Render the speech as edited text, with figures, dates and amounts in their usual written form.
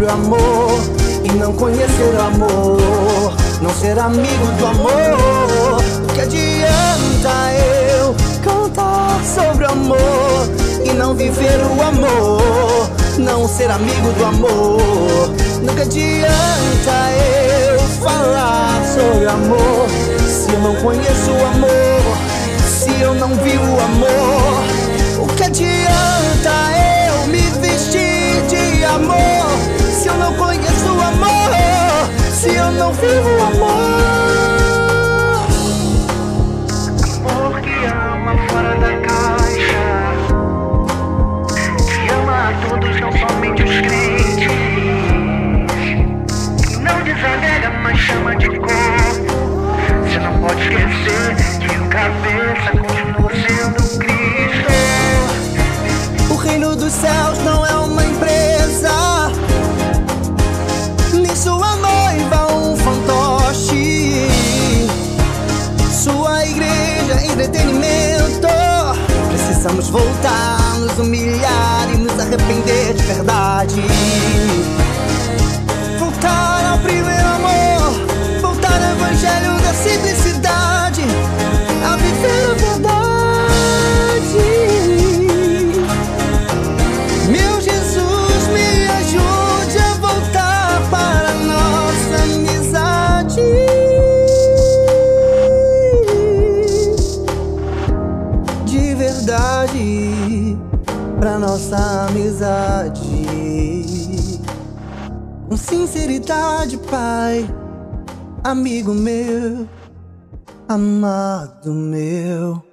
sobre amor e não conhecer o amor, não ser amigo do amor. O que adianta eu cantar sobre amor e não viver o amor, não ser amigo do amor? Nunca adianta eu falar sobre amor se eu não conheço o amor, se eu não vivo o amor. O que adianta eu me vestir de amor se eu não conheço o amor, se eu não vivo o amor? Amor que ama fora da caixa, que ama a todos, não somente os crentes, que não desanega, mas chama de corpo. Você não pode esquecer que o cabeça continua sendo Cristo. O reino dos céus não é uma empresa, nem sua noiva um fantoche, sua igreja entretenimento. Precisamos voltar, nos humilhar e nos arrepender de verdade. Voltar ao primeiro amor, voltar ao evangelho da simplicidade, a viver a verdade. Meu Jesus, me ajude a voltar para nossa amizade. De verdade, pra nossa amizade. Com sinceridade, Pai, amigo meu, amado meu.